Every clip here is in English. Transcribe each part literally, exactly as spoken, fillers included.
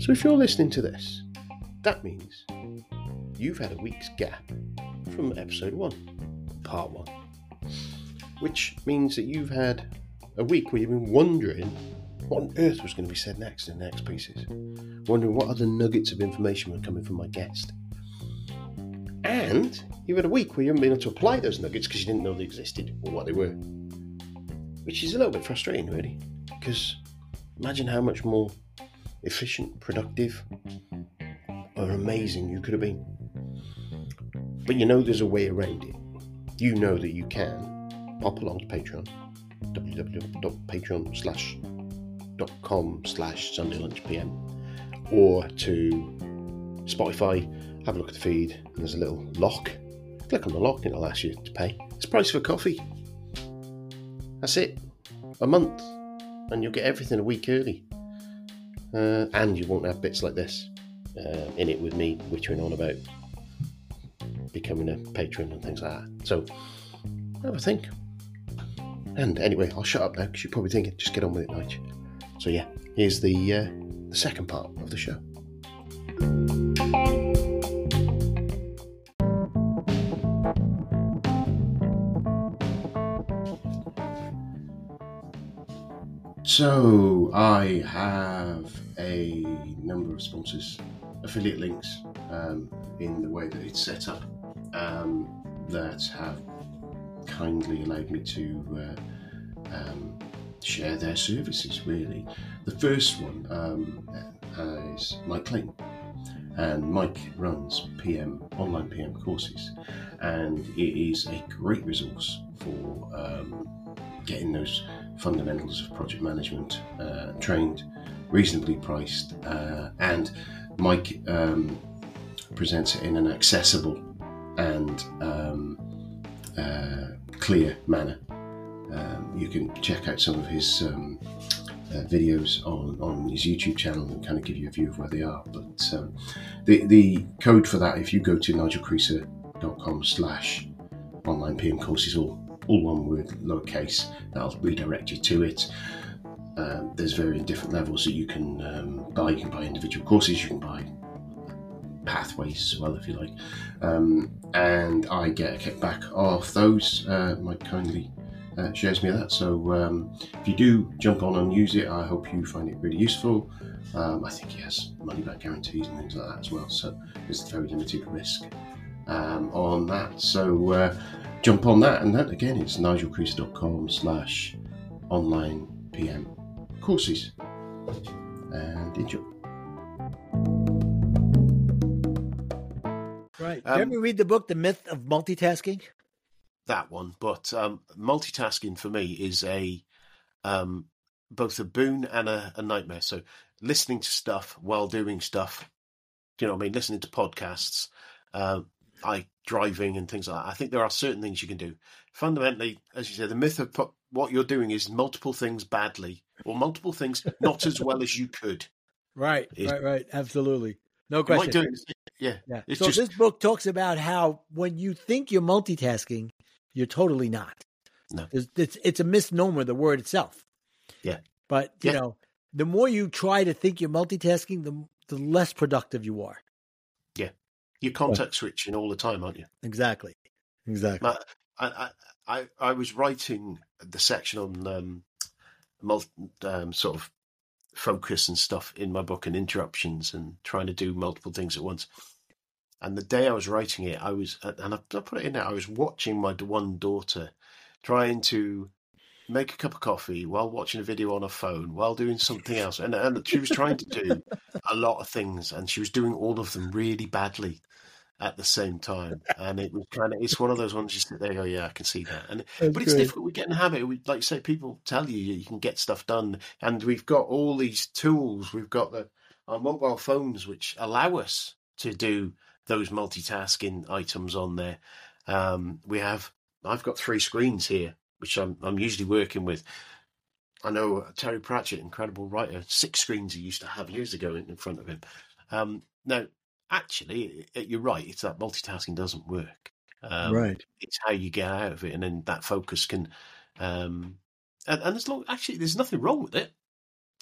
So if you're listening to this, that means you've had a week's gap from episode one, part one, which means that you've had a week where you've been wondering what on earth was going to be said next in the next pieces, wondering what other nuggets of information were coming from my guest. And you've had a week where you haven't been able to apply those nuggets because you didn't know they existed or what they were, which is a little bit frustrating, really, because imagine how much more efficient, productive, or amazing you could have been. But you know there's a way around it. You know that you can pop along to Patreon, www.patreon slash dot com slash Sunday Lunch P M, or to Spotify, have a look at the feed, and there's a little lock. Click on the lock and it'll ask you to pay. It's the price of a coffee. That's it. A month. And you'll get everything a week early. Uh, and you won't have bits like this uh, in it with me whittering on about becoming a patron and things like that. So, have a think. And anyway, I'll shut up now because you're probably thinking, just get on with it, Nige. So yeah, here's the uh, the second part of the show. So I have a number of sponsors, affiliate links um, in the way that it's set up um, that have kindly allowed me to uh, um, share their services, really. The first one um, is Mike Clayton, and Mike runs P M online P M courses, and it is a great resource for um, getting those fundamentals of project management uh, trained, reasonably priced, uh, and Mike um, presents it in an accessible and um, uh, clear manner. Um, you can check out some of his um, uh, videos on, on his YouTube channel and kind of give you a view of where they are. But um, the the code for that, if you go to nigelcreaser.com slash online PM courses, all all one word, lowercase, that'll redirect you to it. Um, there's various different levels that you can um, buy. You can buy individual courses, you can buy pathways as well, if you like. Um, and I get a kickback off those. Uh, Mike kindly uh, shares me that. So um, if you do jump on and use it, I hope you find it really useful. Um, I think he has money back guarantees and things like that as well. So there's very limited risk um, on that. So uh, jump on that, and that again, it's nigelcreaser.com slash online PM courses. And enjoy. Right. Um, Did you ever read the book, The Myth of Multitasking? That one, but um, multitasking for me is a um, both a boon and a, a nightmare. So listening to stuff while doing stuff, do you know what I mean? Listening to podcasts, uh, I driving and things like that. I think there are certain things you can do. Fundamentally, as you said, the myth of po- what you're doing is multiple things badly or multiple things not as well as you could. Right, Is, right, right. Absolutely. No you question. might do it, yeah. Yeah. It's So just, this book talks about how when you think you're multitasking, you're totally not. No. It's, it's, it's a misnomer, the word itself. Yeah. But, you Yeah. know, the more you try to think you're multitasking, the, the less productive you are. Yeah. You're context switching all the time, aren't you? Exactly. Exactly. I, I, I, I was writing the section on um, multi, um, sort of focus and stuff in my book and interruptions and trying to do multiple things at once. And the day I was writing it, I was, and I put it in there, I was watching my one daughter trying to make a cup of coffee while watching a video on her phone, while doing something else. And, and she was trying to do a lot of things, and she was doing all of them really badly at the same time. And it was kind of, it's one of those ones you sit there and go, yeah, I can see that. And That's But it's great. difficult. We get in the habit. We, like you say, people tell you you can get stuff done. And we've got all these tools. We've got the our mobile phones, which allow us to do those multitasking items on there. Um, we have, I've got three screens here, which I'm, I'm usually working with. I know Terry Pratchett, incredible writer, six screens he used to have years ago in, in front of him. Um, now, actually, you're right. It's that multitasking doesn't work. Um, right. It's how you get out of it, and then that focus can. Um, and, and as long, actually, there's nothing wrong with it.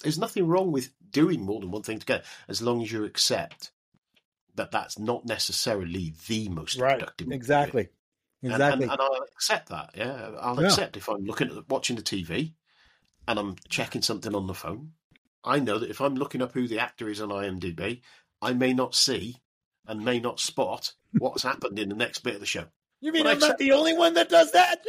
there's nothing wrong with doing more than one thing together, as long as you accept that that's not necessarily the most Right. productive. way to do it. Exactly. Exactly. And, and, and I'll accept that. Yeah, I'll Yeah. accept if I'm looking at watching the T V and I'm checking something on the phone. I know that if I'm looking up who the actor is on IMDb, I may not see and may not spot what's happened in the next bit of the show. You mean But I I'm not accept- the only one that does that?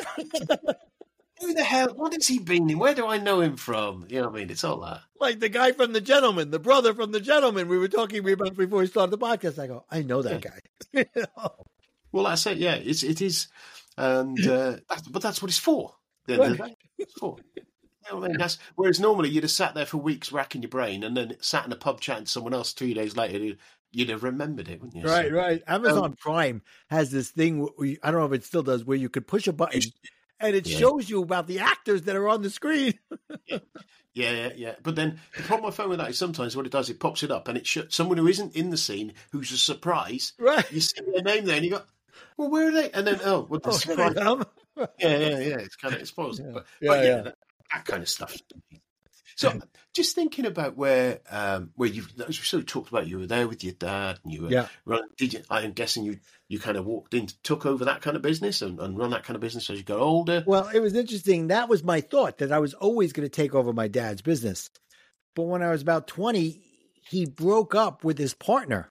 Who the hell? What has he been in? Where do I know him from? You know what I mean? It's all that. Like the guy from The Gentleman, the brother from The Gentleman we were talking about before we started the podcast. I go, I know that guy. You know? Well, that's it. Yeah, it's it is, and uh, that's, but that's what it's for. At the end of the day, it's for. You know what I mean? That's, whereas normally you'd have sat there for weeks racking your brain, and then sat in a pub chatting to someone else three days later, you'd, you'd have remembered it, wouldn't you? Right, So, right. Amazon um, Prime has this thing, where you, I don't know if it still does, where you could push a button and it Yeah. shows you about the actors that are on the screen. Yeah, yeah, yeah. But then the problem I found with that is sometimes what it does, it pops it up, and it sh- someone who isn't in the scene, who's a surprise. Right. You see their name there, and you go, "Well, where are they?" And then, oh, well, the Oh, here they surprise. come. Yeah, yeah, yeah. It's kind of it's possible, Yeah. but, Yeah, but yeah, yeah. That, that kind of stuff. So, just thinking about where um, where you as we sort of talked about, you were there with your dad, and you were Yeah. running. Did you? I'm guessing you you kind of walked in, took over that kind of business, and, and run that kind of business as you got older. Well, it was interesting. That was my thought, that I was always going to take over my dad's business. But when I was about twenty, he broke up with his partner.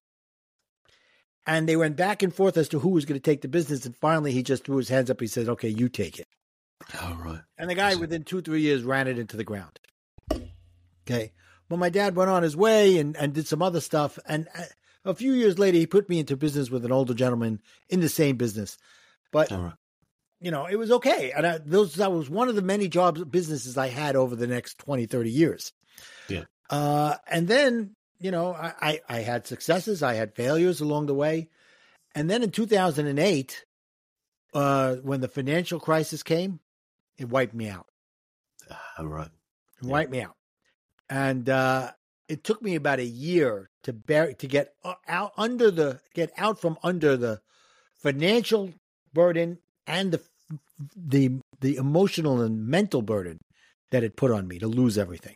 And they went back and forth as to who was going to take the business. And finally, he just threw his hands up. He said, okay, you take it. Oh, right. And the guy, within two, three years, ran it into the ground. Okay. Well, my dad went on his way and, and did some other stuff. And a few years later, he put me into business with an older gentleman in the same business. But, All right. you know, it was okay. And I, those, that was one of the many jobs, businesses I had over the next twenty, thirty years. Yeah. Uh, and then, you know, I, I, I had successes. I had failures along the way. And then in two thousand eight, uh, when the financial crisis came, it wiped me out. All right. It wiped me out. And uh, it took me about a year to bear, to get out under the, get out from under the financial burden and the, the, the emotional and mental burden that it put on me to lose everything.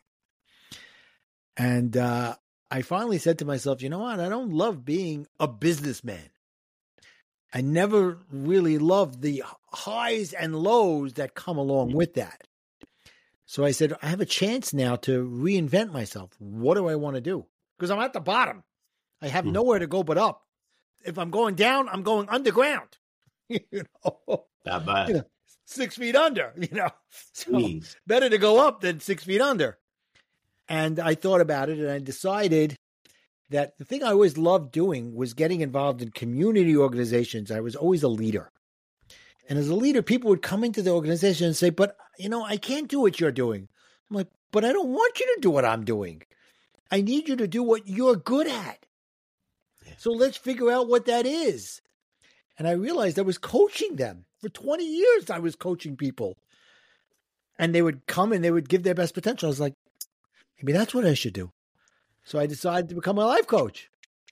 And uh, I finally said to myself, you know what? I don't love being a businessman. I never really loved the highs and lows that come along with that. So I said, I have a chance now to reinvent myself. What do I want to do? Because I'm at the bottom. I have Hmm. nowhere to go but up. If I'm going down, I'm going underground. you know, That bad. You know, six feet under, you know. So Jeez. better to go up than six feet under. And I thought about it and I decided that the thing I always loved doing was getting involved in community organizations. I was always a leader. And as a leader, people would come into the organization and say, but, you know, I can't do what you're doing. I'm like, but I don't want you to do what I'm doing. I need you to do what you're good at. Yeah. So let's figure out what that is. And I realized I was coaching them. For twenty years, I was coaching people. And they would come and they would give their best potential. I was like, maybe that's what I should do. So I decided to become a life coach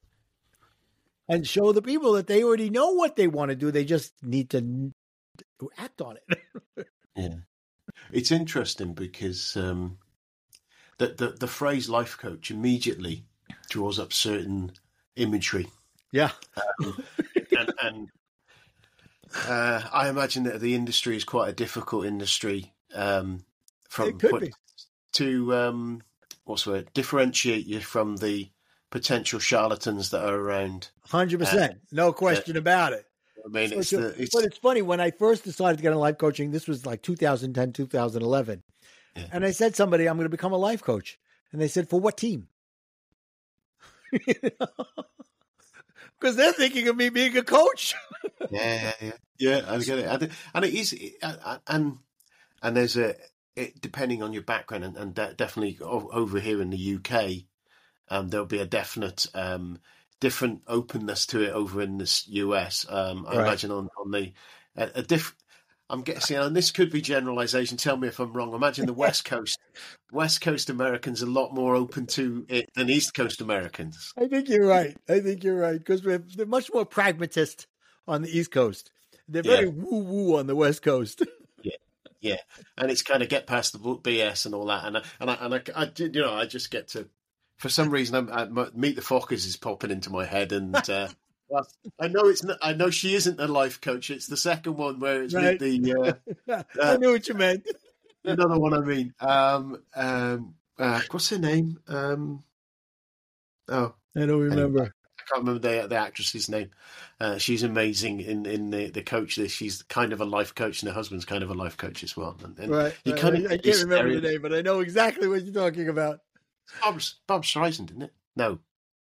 and show the people that they already know what they want to do. They just need to act on it. Yeah. It's interesting because um, the, the, the phrase life coach immediately draws up certain imagery. Yeah. Um, and and uh, I imagine that the industry is quite a difficult industry um, from It could put- be. to um, what's the word? Differentiate you from the potential charlatans that are around. one hundred percent. No question about it. I mean, So it's to- the it's but it's funny, when I first decided to get into life coaching, this was like two thousand ten, two thousand eleven. Yeah. And I said to somebody, I'm going to become a life coach. And they said, for what team? Because they're thinking of me being a coach. yeah, yeah, yeah. I get it, and, and it is, and and there's a it, depending on your background, and, and de- definitely o- over here in the U K, um, there'll be a definite um, different openness to it over in the U S. Um, I Right. imagine on on the a, a diff. I'm guessing, and this could be generalisation. Tell me if I'm wrong. Imagine the West Coast, West Coast Americans are a lot more open to it than East Coast Americans. I think you're right. I think you're right. Because they're much more pragmatist on the East Coast. They're very Yeah. woo-woo on the West Coast. yeah, and it's kind of get past the B S and all that, and I, and I, and I, I you know, I just get to, for some reason, I'm, I, Meet the Fockers is popping into my head, and uh, well, I know it's not, I know she isn't a life coach. It's the second one where it's Right. Meet the. Uh, I knew what you meant. Another one, I mean, um, um, uh, what's her name? Um, oh, I don't remember. Anyway, I can't remember the the actress's name. Uh, she's amazing in, in the, the coach. She's kind of a life coach, and her husband's kind of a life coach as well. And, and Right. you right. kind I, of I can't remember the name, but I know exactly what you're talking about. Bob, Bob Streisand, isn't it? No.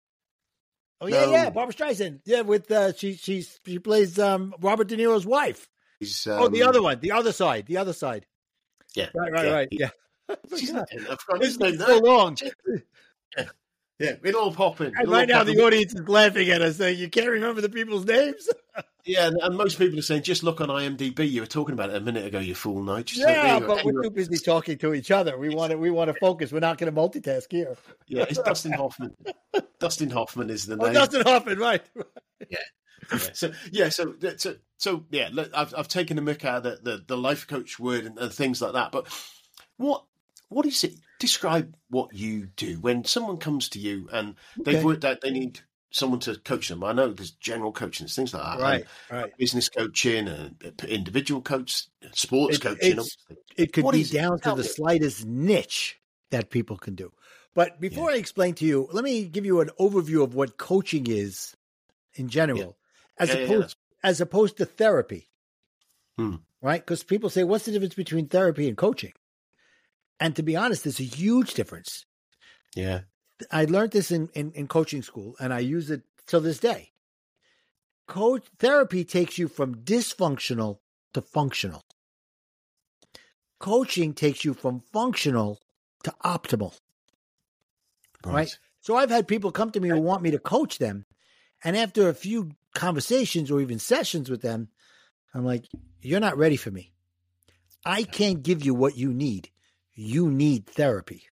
Oh yeah, No. yeah, Barbara Streisand. Yeah, with uh, she she she plays um, Robert De Niro's wife. She's, um, oh, the other one, the other side, the other side. Yeah. Right, right, yeah. right. Yeah. She's not, I've forgotten It's his name been so now. long. Yeah. Yeah, it'll all pop in. And It'll right all now, pop the in. audience is laughing at us, saying, "You can't remember the people's names." Yeah, and, and most people are saying, just look on IMDb. You were talking about it a minute ago, you fool. Night. Just Yeah, look, but we're too busy talking to each other. We want to. We want to focus. We're not going to multitask here. Yeah, it's Dustin Hoffman. Dustin Hoffman is the Oh, name. Dustin Hoffman, right? Yeah. Yeah. So yeah, so so so yeah. Look, I've I've taken a mick out of the, the, the life coach word and, and things like that. But what what is it? Describe what you do when someone comes to you and they've Okay. worked out they need someone to coach them. I know there's general coaching, there's things like that. Right, and right. business coaching, and individual coach, sports It- coaching. it's- It could What be is it? down to Tell the me. slightest niche that people can do. But before I explain to you, let me give you an overview of what coaching is in general, as Yeah, yeah, opposed as opposed to therapy. Hmm. Right? Because people say, "What's the difference between therapy and coaching?" And to be honest, there's a huge difference. Yeah. I learned this in, in, in coaching school, and I use it till this day. Coach therapy takes you from dysfunctional to functional. Coaching takes you from functional to optimal. Right. Right? So I've had people come to me who want me to coach them, and after a few conversations or even sessions with them, I'm like, "You're not ready for me. I can't give you what you need. You need therapy.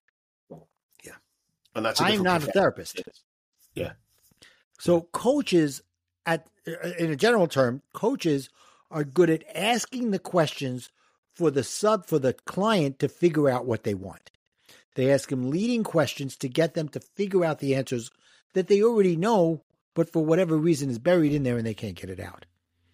And that's a I'm different not a profession. therapist." Yeah. So coaches, at in a general term, coaches are good at asking the questions for the sub for the client to figure out what they want. They ask them leading questions to get them to figure out the answers that they already know, but for whatever reason is buried in there and they can't get it out.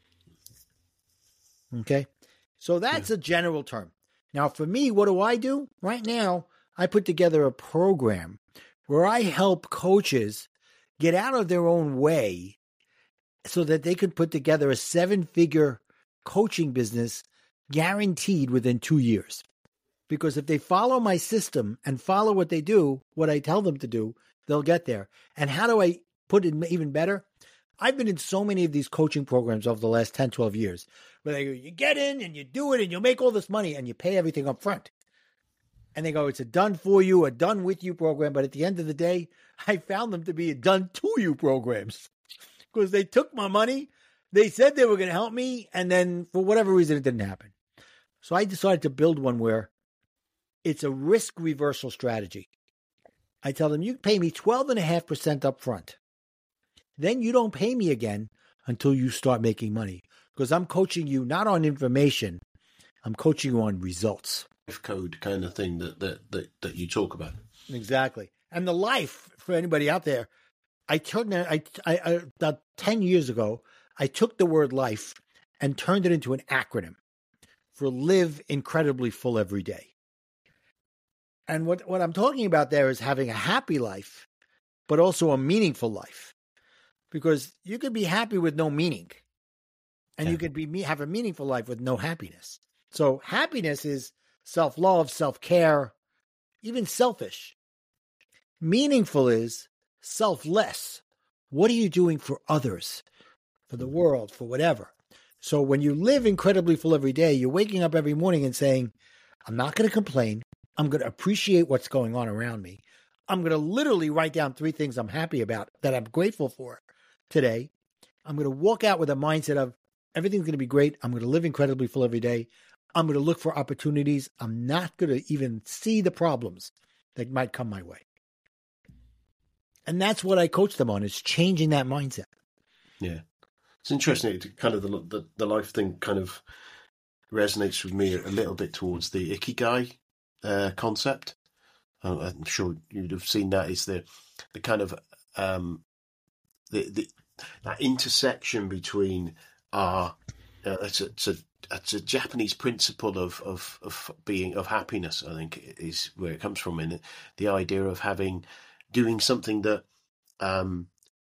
Okay? So that's a general term. Now, for me, what do I do? Right now, I put together a program where I help coaches get out of their own way so that they could put together a seven-figure coaching business guaranteed within two years. Because if they follow my system and follow what they do, what I tell them to do, they'll get there. And how do I put it even better? I've been in so many of these coaching programs over the last ten, twelve years where they go, you get in and you do it and you'll make all this money and you pay everything up front. And they go, it's a done for you, a done with you program. But at the end of the day, I found them to be a done to you programs because they took my money. They said they were going to help me. And then for whatever reason, it didn't happen. So I decided to build one where it's a risk reversal strategy. I tell them, you pay me twelve point five percent up front. Then you don't pay me again until you start making money because I'm coaching you not on information. I'm coaching you on results. Life code kind of thing that, that, that, that you talk about. Exactly. And the life, for anybody out there, I turned it, I, I, I, about ten years ago, I took the word life and turned it into an acronym for live incredibly full every day. And what, what I'm talking about there is having a happy life, but also a meaningful life. Because you could be happy with no meaning. And Yeah. you could be have a meaningful life with no happiness. So happiness is self-love, self-care, even selfish. Meaningful is selfless. What are you doing for others, for the world, for whatever? So when you live incredibly full every day, you're waking up every morning and saying, I'm not going to complain. I'm going to appreciate what's going on around me. I'm going to literally write down three things I'm happy about, that I'm grateful for today. I'm going to walk out with a mindset of everything's going to be great. I'm going to live incredibly full every day. I'm going to look for opportunities. I'm not going to even see the problems that might come my way. And that's what I coach them on, is changing that mindset. Yeah. It's interesting. It kind of the, the, the life thing kind of resonates with me a little bit towards the Ikigai uh, concept. I'm sure you'd have seen that. Is the the kind of um, the the that intersection between our uh, it's, a, it's a it's a Japanese principle of, of of being of happiness. I think is where it comes from, in it, the idea of having doing something that um,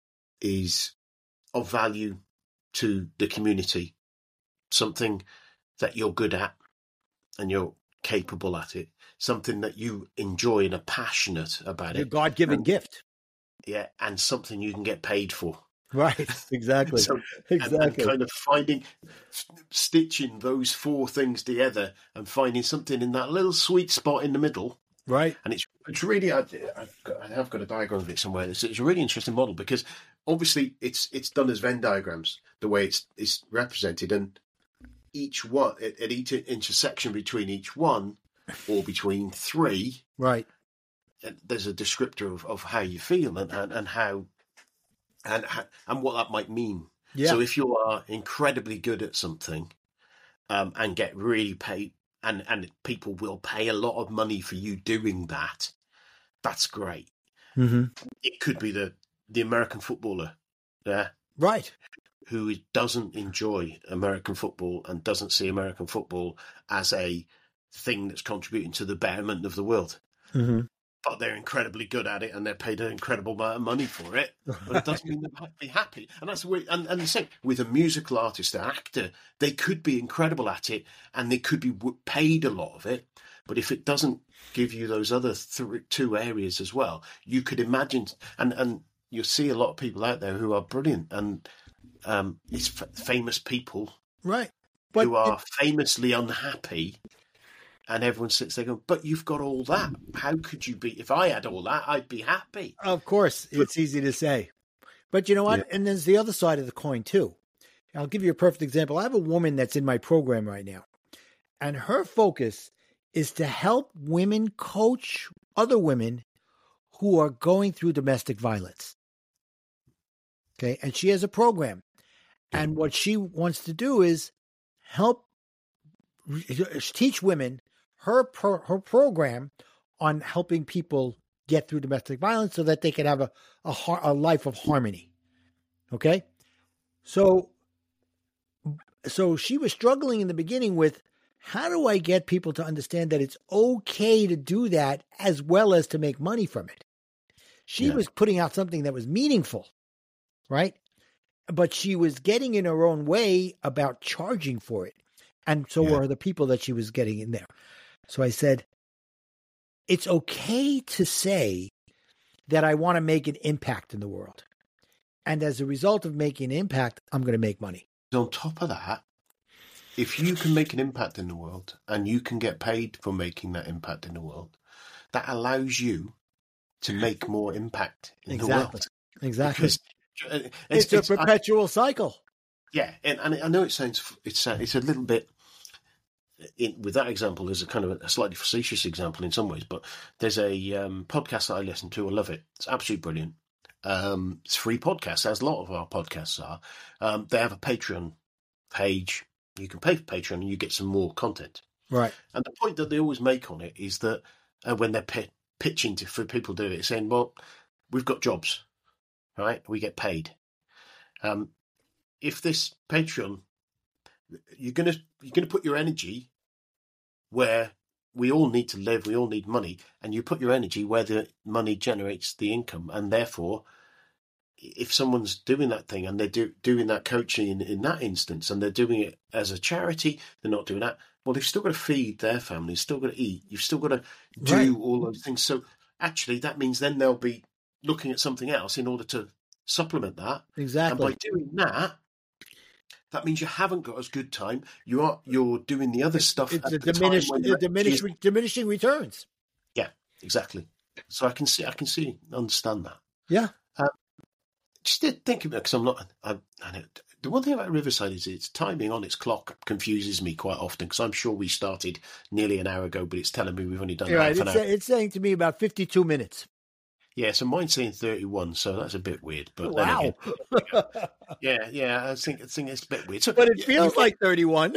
is of value to the community, something that you're good at and you're capable at it, something that you enjoy and are passionate about Your it. God-given and, gift. Yeah, and something you can get paid for. Right, exactly. So, exactly. And, and kind of finding, stitching those four things together and finding something in that little sweet spot in the middle. Right. And it's it's really, I, I've got, I have got a diagram of it somewhere. It's, it's a really interesting model because obviously it's it's done as Venn diagrams, the way it's it's represented, and each one at, at each intersection between each one or between three, right, there's a descriptor of, of how you feel and, and, and how and and what that might mean. Yeah. So if you are incredibly good at something um, and get really paid, and, and people will pay a lot of money for you doing that, that's great. Mm-hmm. It could be the, the American footballer, yeah, right, who doesn't enjoy American football and doesn't see American football as a thing that's contributing to the betterment of the world. Mm-hmm. But they're incredibly good at it and they're paid an incredible amount of money for it. But it doesn't mean they'll be happy. And that's the way, and, and the same with a musical artist, an actor, they could be incredible at it and they could be paid a lot of it. But if it doesn't give you those other th- two areas as well, you could imagine, and, and you'll see a lot of people out there who are brilliant and um, it's f- famous people right, but who are it, famously unhappy. And everyone sits there going, but you've got all that. How could you be? If I had all that, I'd be happy. Of course, it's easy to say. But you know what? Yeah. And there's the other side of the coin, too. I'll give you a perfect example. I have a woman that's in my program right now. And her focus is to help women coach other women who are going through domestic violence. Okay? And she has a program. And what she wants to do is help teach women her pro, her program on helping people get through domestic violence so that they can have a, a, a life of harmony. Okay? So, so she was struggling in the beginning with, how do I get people to understand that it's okay to do that as well as to make money from it? She yeah. was putting out something that was meaningful, right? But she was getting in her own way about charging for it. And so yeah. were the people that she was getting in there. So I said, it's okay to say that I want to make an impact in the world. And as a result of making an impact, I'm going to make money. On top of that, if you can make an impact in the world and you can get paid for making that impact in the world, that allows you to make more impact in exactly. the world. Exactly. Because it's, it's, it's a perpetual I, cycle. Yeah, and, and I know it sounds it's a, it's a little bit. In, with that example, there's a kind of a slightly facetious example in some ways, but there's a um, podcast that I listen to. I love it. It's absolutely brilliant. Um, it's a free podcast, as a lot of our podcasts are. Um, they have a Patreon page. You can pay for Patreon and you get some more content. Right. And the point that they always make on it is that uh, when they're p- pitching to, for people to do it, saying, well, we've got jobs, right? We get paid. Um, if this Patreon, you're gonna you're gonna put your energy where we all need to live, we all need money, and you put your energy where the money generates the income, and therefore, if someone's doing that thing and they're do, doing that coaching in, in that instance, and they're doing it as a charity, they're not doing that. Well, they've still got to feed their family, still got to eat. You've still got to do right. all those things. So actually, that means then they'll be looking at something else in order to supplement that. Exactly. And by doing that, that means you haven't got as good time. You are you're doing the other stuff. It's at a the diminished, time a diminished, re, diminishing returns. Yeah, exactly. So I can see, I can see, understand that. Yeah. Um, just thinking because I'm not. I, I know, the one thing about Riverside is its timing on its clock confuses me quite often because I'm sure we started nearly an hour ago, but it's telling me we've only done yeah, half right. an it's, hour. It's saying to me about fifty-two minutes. Yeah, so mine's saying thirty-one, so that's a bit weird. But then Wow. again, yeah, yeah, I think I think it's a bit weird. So, But it yeah, feels you- like thirty-one.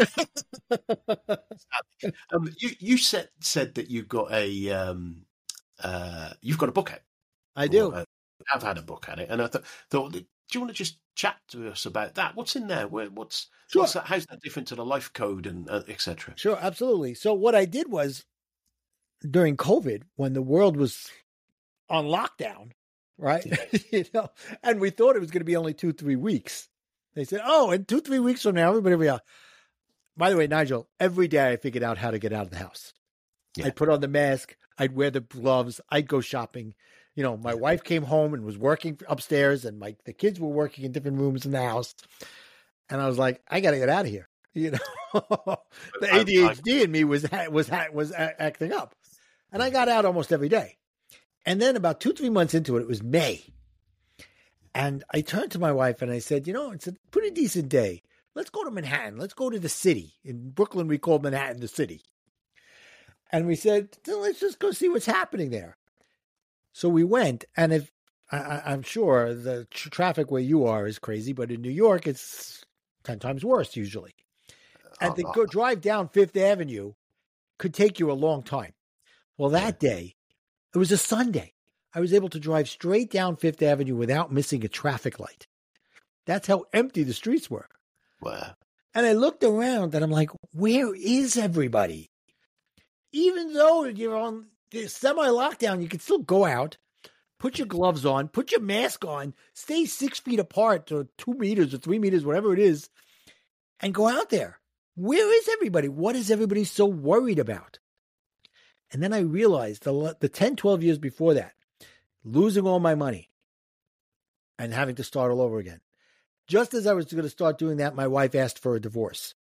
um, you you said said that you've got a um uh you've got a book out. I do. Or, uh, I've had a book at it, and I th- thought, do you want to just chat to us about that? What's in there? Where, what's Sure. what's that? How's that different to the Life Code and uh, et cetera? Sure, absolutely. So what I did was during COVID, when the world was on lockdown, right? you know, and we thought it was going to be only two, three weeks. They said, "Oh, in two, three weeks from now, everybody will be out." By the way, Nigel, every day I figured out how to get out of the house. Yeah. I'd put on the mask. I'd wear the gloves. I'd go shopping. You know, my wife came home and was working upstairs, and my the kids were working in different rooms in the house. And I was like, I got to get out of here. You know, the A D H D in me was was was acting up, and I got out almost every day. And then about two, three months into it, it was May, and I turned to my wife and I said, you know, it's a pretty decent day. Let's go to Manhattan. Let's go to the city. In Brooklyn, we call Manhattan the city. And we said, let's just go see what's happening there. So we went, and if I, I'm sure the tr- traffic where you are is crazy, but in New York, it's ten times worse usually. And to go drive down Fifth Avenue could take you a long time. Well, that day, it was a Sunday. I was able to drive straight down Fifth Avenue without missing a traffic light. That's how empty the streets were. Wow. And I looked around and I'm like, where is everybody? Even though you're on the semi-lockdown, you can still go out, put your gloves on, put your mask on, stay six feet apart or two meters or three meters, whatever it is, and go out there. Where is everybody? What is everybody so worried about? And then I realized the, the ten, twelve years before that, losing all my money and having to start all over again. Just as I was going to start doing that, my wife asked for a divorce.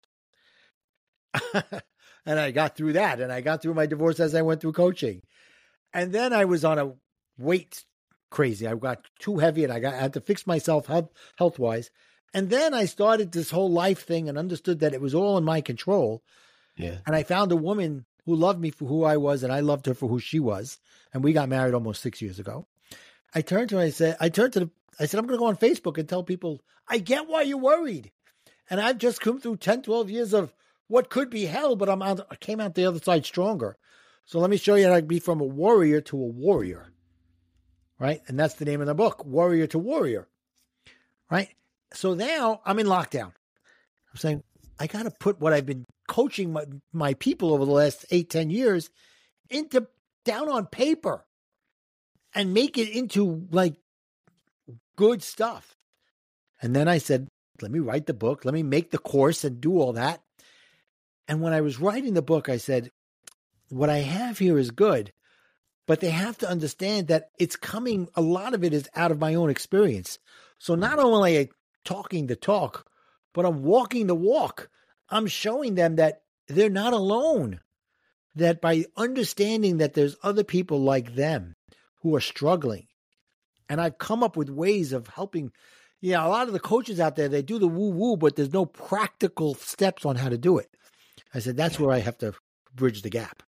And I got through that, and I got through my divorce as I went through coaching. And then I was on a weight crazy. I got too heavy, and I got I had to fix myself health, health-wise. And then I started this whole life thing and understood that it was all in my control. Yeah. And I found a woman who loved me for who I was, and I loved her for who she was. And we got married almost six years ago. I turned to her and I said, I turned to the, I said, I'm going to go on Facebook and tell people, I get why you're worried. And I've just come through ten, twelve years of what could be hell, but I'm out, I came out the other side stronger. So let me show you how to be from a warrior to a warrior. Right? And that's the name of the book, Warrior to Warrior. Right? So now I'm in lockdown. I'm saying, I got to put what I've been coaching my, my people over the last eight, ten years into down on paper and make it into like good stuff. And then I said, let me write the book. Let me make the course and do all that. And when I was writing the book, I said, what I have here is good, but they have to understand that it's coming, a lot of it is out of my own experience. So not only am I talking the talk, but I'm walking the walk. I'm showing them that they're not alone, that by understanding that there's other people like them who are struggling. And I've come up with ways of helping. Yeah, a lot of the coaches out there, they do the woo-woo, but there's no practical steps on how to do it. I said, that's where I have to bridge the gap.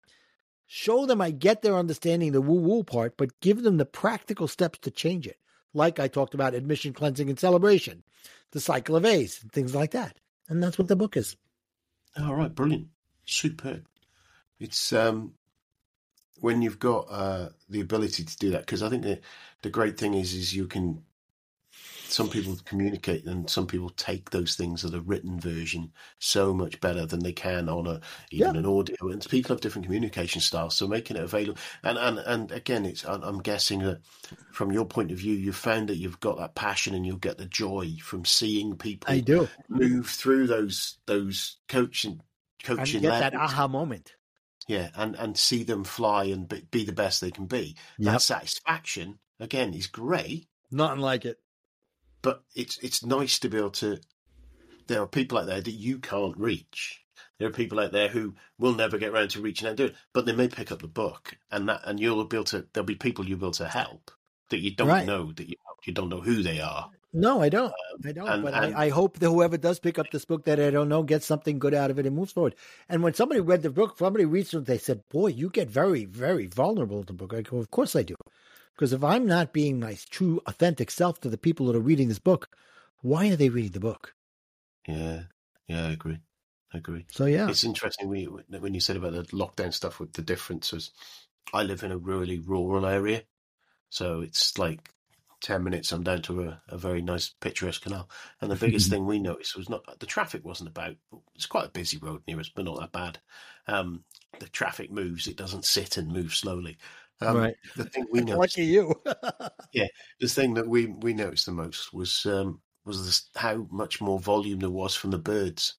Show them I get their understanding the woo-woo part, but give them the practical steps to change it. Like I talked about admission, cleansing, and celebration, the cycle of A's, and things like that. And that's what the book is. All right, brilliant. Superb. It's um, when you've got uh, the ability to do that, because I think the, the great thing is, is you can, some people communicate and some people take those things of the written version so much better than they can on a even Yeah. an audio. And people have different communication styles, so making it available. And and and again, it's I'm guessing that from your point of view, you've found that you've got that passion and you'll get the joy from seeing people I do. move through those those coaching And coaching get that levels. aha moment. Yeah, and and see them fly and be, be the best they can be. Yep. That satisfaction again is great. Nothing like it. But it's it's nice to be able to. There are people out there that you can't reach. There are people out there who will never get around to reaching out and do it, but they may pick up the book, and that and you'll be able to. There'll be people you'll be able to help that you don't Right. know that you you don't know who they are. No, I don't. I don't. and- but and- I, I hope that whoever does pick up this book that I don't know gets something good out of it and moves forward. And when somebody read the book, somebody reads it, they said, boy, you get very, very vulnerable in the book. I go, of course I do. Because if I'm not being my true, authentic self to the people that are reading this book, why are they reading the book? Yeah, yeah, I agree. I agree. So, yeah. It's interesting when you, when you said about the lockdown stuff with the differences. I live in a really rural area, so it's like ten minutes, I'm down to a, a very nice picturesque canal. And the biggest thing we noticed was not the traffic wasn't about. It's quite a busy road near us, but not that bad. Um, the traffic moves; it doesn't sit and move slowly. Um, right. The thing we noticed, Lucky you. yeah, the thing that we we noticed the most was um, was this, how much more volume there was from the birds.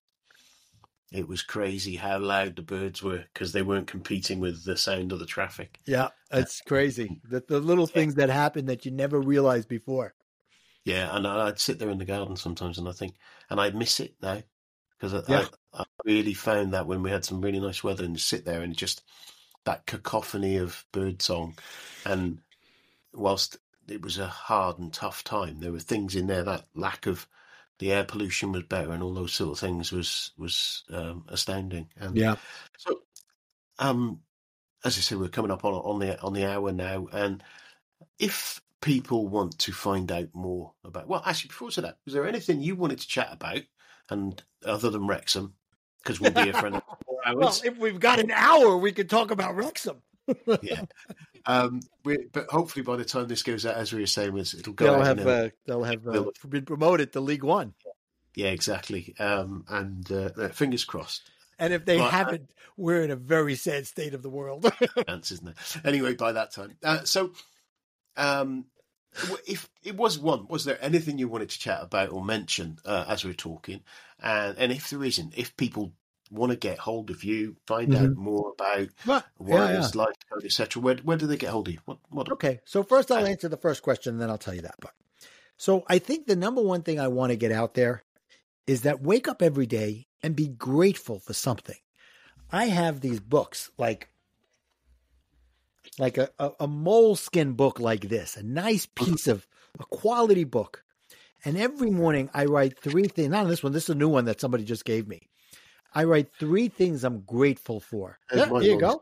It was crazy how loud the birds were because they weren't competing with the sound of the traffic. Yeah, it's crazy. The, the little things that happen that you never realized before. Yeah, and I'd sit there in the garden sometimes and I think, and I miss it now because I, Yeah. I, I really found that when we had some really nice weather and sit there and just that cacophony of bird song. And whilst it was a hard and tough time, there were things in there, that lack of the air pollution was better and all those sort of things was was um, astounding. And Yeah. so, um, as I say, we're coming up on on the on the hour now, and if people want to find out more about, well, actually, before I say that, was there anything you wanted to chat about, and other than Wrexham, because we'll be here for another four hours. Well, if we've got an hour, we could talk about Wrexham. Yeah. Um, we, but hopefully by the time this goes out, as we were saying, it'll go They'll out. have You know, uh, they'll have uh, been promoted to League One. yeah, exactly. Um, and uh, fingers crossed. And if they But, haven't, we're in a very sad state of the world. chance, isn't it? Anyway, by that time. Uh, so, um, if it was one, was there anything you wanted to chat about or mention uh, as we we're talking? And and if there isn't, if people want to get hold of you, find Mhm. out more about Well, what yeah, it's like, et cetera, where where do they get hold of you? What what? Okay, so first I'll answer the first question, and then I'll tell you that part. So I think the number one thing I want to get out there is that wake up every day and be grateful for something. I have these books, like like a, a, a moleskin book like this, a nice piece of a quality book. And every morning I write three things. Not on this one. This is a new one that somebody just gave me. I write three things I'm grateful for. There's Yeah, my here you books. go.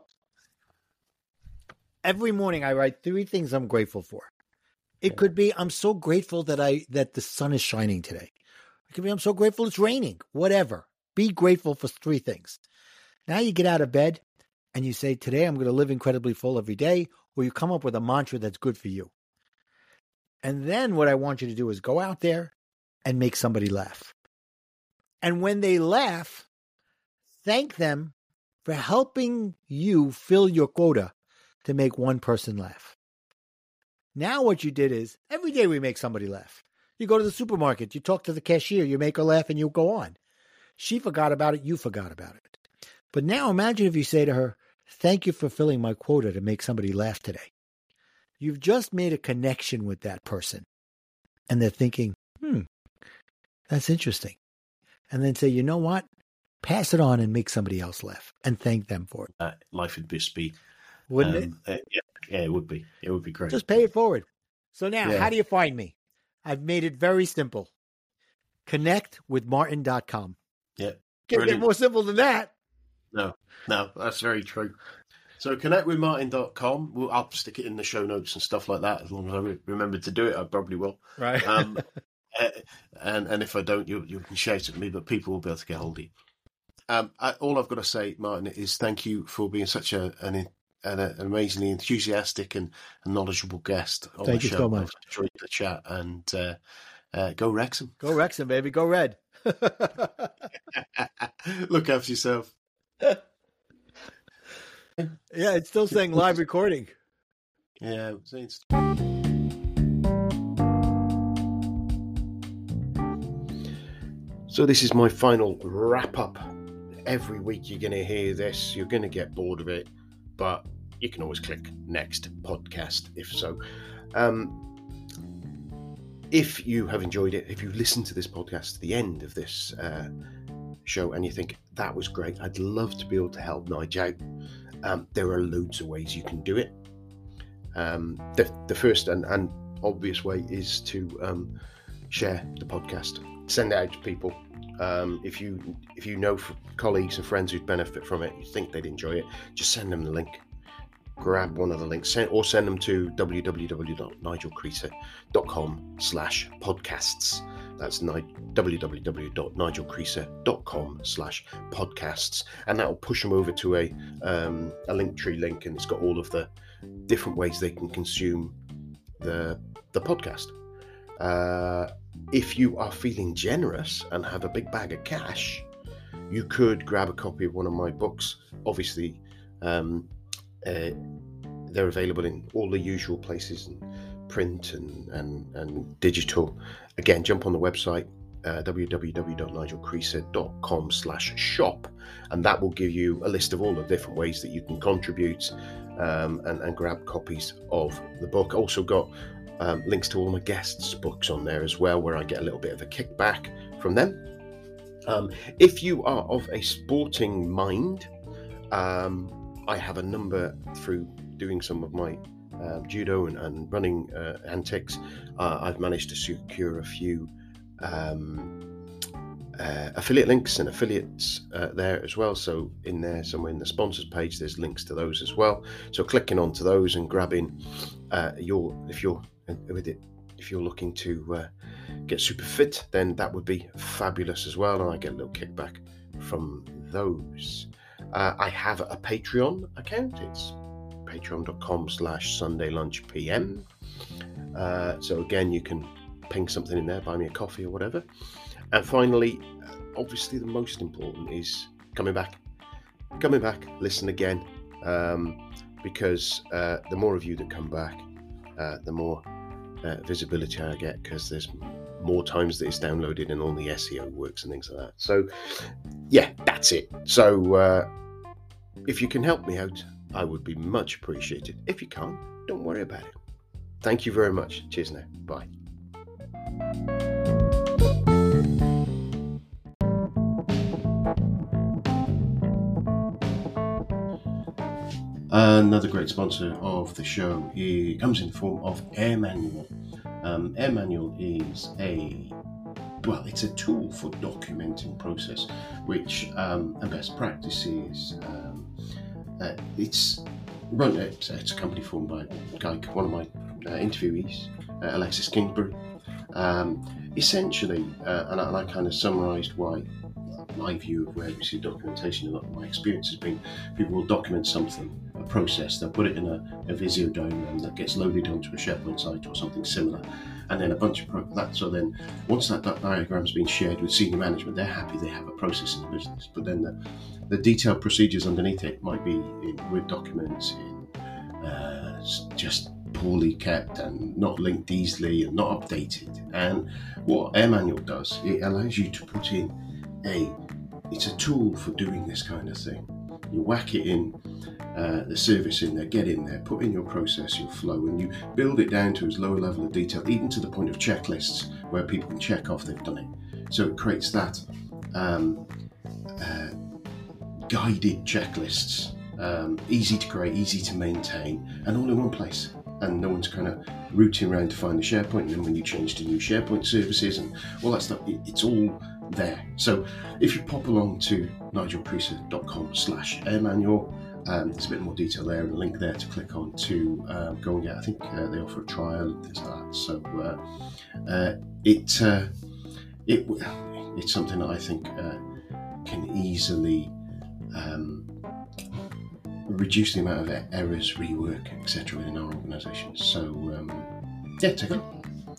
Every morning I write three things I'm grateful for. It could be I'm so grateful that I that the sun is shining today. It could be I'm so grateful it's raining. Whatever. Be grateful for three things. Now you get out of bed and you say, today I'm going to live incredibly full every day, or you come up with a mantra that's good for you. And then what I want you to do is go out there and make somebody laugh. And when they laugh, thank them for helping you fill your quota to make one person laugh. Now what you did is, every day we make somebody laugh. You go to the supermarket, you talk to the cashier, you make her laugh, and you go on. She forgot about it, you forgot about it. But now imagine if you say to her, thank you for filling my quota to make somebody laugh today. You've just made a connection with that person. And they're thinking, hmm, that's interesting. And then say, you know what? Pass it on and make somebody else laugh and thank them for it. Uh, life would just be, Wouldn't it? um, uh, yeah, yeah, it would be. It would be great. Just pay it forward. So now, Yeah. how do you find me? I've made it very simple. connect with martin dot com. Yeah, Can't get brilliant. more simple than that. No, no, that's very true. So connect with martin dot com. We'll, I'll stick it in the show notes and stuff like that. As long as I re- remember to do it, I probably will. Right. Um, uh, and and if I don't, you you can shout at me, but people will be able to get hold of you. Um, I, all I've got to say, Martin, is thank you for being such a an, an, an amazingly enthusiastic and, and knowledgeable guest on Thank the you show. so much. I've enjoyed the chat, and uh, uh, go Wrexham. Go Wrexham, baby. Go Red. Look after yourself. Yeah, it's still saying live recording. Yeah, it's. So this is my final wrap up. Every week you're going to hear this. You're going to get bored of it, but you can always click next podcast if so. Um, if you have enjoyed it, if you listen to this podcast to the end of this uh, show and you think that was great, I'd love to be able to help Nigel out. Um, there are loads of ways you can do it. Um, the, the first and, and obvious way is to um, share the podcast. Send it out to people. Um, if you if you know colleagues and friends who'd benefit from it, you think they'd enjoy it, just send them the link. grab one of the links, or send them to w w w dot nigel creaser dot com slash podcasts. That's w w w dot nigel creaser dot com slash podcasts, and that will push them over to a um, a Linktree link, and it's got all of the different ways they can consume the the podcast. Uh, if you are feeling generous and have a big bag of cash, you could grab a copy of one of my books. Obviously, um, uh, they're available in all the usual places, and print and, and, and digital. Again, jump on the website, uh, w w w dot nigel creaser dot com slash shop, and that will give you a list of all the different ways that you can contribute um, and, and grab copies of the book. Also got um, links to all my guests' books on there as well, where I get a little bit of a kickback from them. Um, if you are of a sporting mind, um, I have a number through doing some of my uh, judo and, and running uh, antics. Uh, I've managed to secure a few um, uh, affiliate links and affiliates uh, there as well. So in there, somewhere in the sponsors page, there's links to those as well. So clicking onto those and grabbing uh, your, if you're with it, if you're looking to uh, get super fit, then that would be fabulous as well, and I get a little kickback from those. Uh, I have a Patreon account. It's patreon dot com slash Sunday Lunch P M. Uh, so again, you can ping something in there, buy me a coffee or whatever. And finally, obviously the most important is coming back. Coming back, listen again, um, because uh, the more of you that come back, uh, the more uh, visibility I get, because there's more times that it's downloaded and all the S E O works and things like that. So yeah, that's it. So uh, if you can help me out, I would be much appreciated. If you can't, don't worry about it. Thank you very much. Cheers now. Bye. Another great sponsor of the show, it comes in the form of AirManual. Um, AirManual is a, well, it's a tool for documenting process, which, um, and best practices. Um, uh, it's run, it's, it's a company formed by a guy, one of my uh, interviewees, uh, Alexis Kingsbury. Um, essentially, uh, and, I, and I kind of summarised why my view of where we see documentation, a lot of my experience has been people will document something, a process, they'll put it in a, a Visio diagram that gets loaded onto a SharePoint site or something similar, and then a bunch of pro- that. So then once that diagram's been shared with senior management, they're happy they have a process in the business. But then the, the detailed procedures underneath it might be in Word documents, in uh, just poorly kept and not linked easily and not updated. And what AirManual does, it allows you to put in a, it's a tool for doing this kind of thing. You whack it in, uh, the service in there, get in there, put in your process, your flow, and you build it down to as low a level of detail, even to the point of checklists where people can check off they've done it. So it creates that um, uh, guided checklists, um, easy to create, easy to maintain, and all in one place. And no one's kind of rooting around to find the SharePoint, and then when you change to new SharePoint services and all that stuff, it, it's all there. So if you pop along to nigel creaser dot com slash airmanual, um, there's a bit more detail there and a link there to click on to uh, go and get. I think uh, they offer a trial and things like that. So uh, uh, it uh, it it's something that I think uh, can easily um, reduce the amount of errors, rework, et cetera within our organisations. So um, yeah, take a look.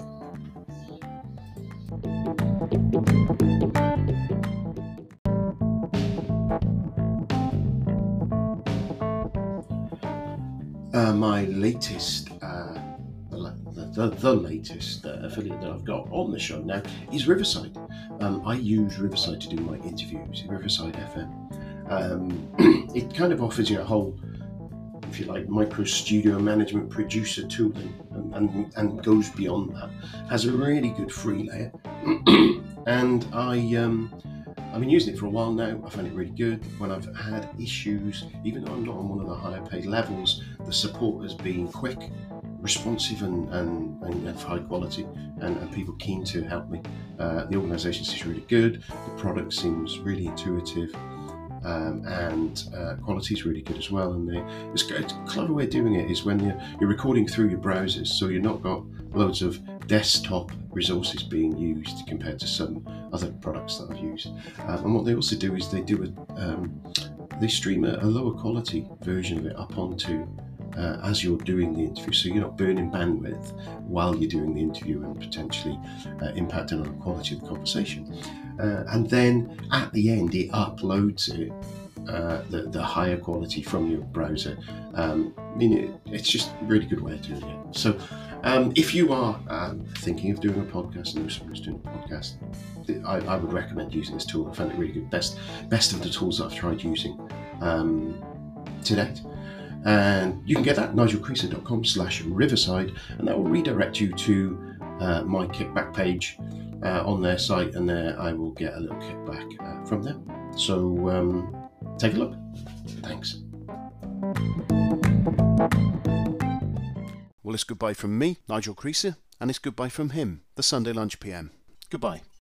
Uh, my latest, uh, the, the, the latest uh, affiliate that I've got on the show now is Riverside. Um, I use Riverside to do my interviews, Riverside F M. Um, it kind of offers you a whole, if you like, micro studio management producer tooling, and, and, and goes beyond that. Has a really good free layer, and I um, I've been using it for a while now. I find it really good. When I've had issues, even though I'm not on one of the higher paid levels, the support has been quick, responsive, and, and, and of high quality, and, and people keen to help me. Uh, the organisation seems really good. The product seems really intuitive. Um, and uh, quality is really good as well. And they, it's, it's a clever way of doing it is when you're, you're recording through your browsers, so you've not got loads of desktop resources being used compared to some other products that I've used. Um, and what they also do is they do a, um, they stream a, a lower quality version of it up onto uh, as you're doing the interview, so you're not burning bandwidth while you're doing the interview and potentially uh, impacting on the quality of the conversation. Uh, and then at the end, it uploads it, uh, the, the higher quality from your browser. Um, I mean, it, it's just a really good way of doing it. So um, if you are um, thinking of doing a podcast and know someone who's doing a podcast, I, I would recommend using this tool. I found it really good. Best, best of the tools that I've tried using um, to date. And you can get that at nigelcreaser.com slash riverside, and that will redirect you to uh, my kickback page uh, on their site, and there I will get a little kickback uh, from them. So um, take a look. Thanks. Well, it's goodbye from me, Nigel Creaser, and it's goodbye from him, the Sunday Lunch P M. Goodbye.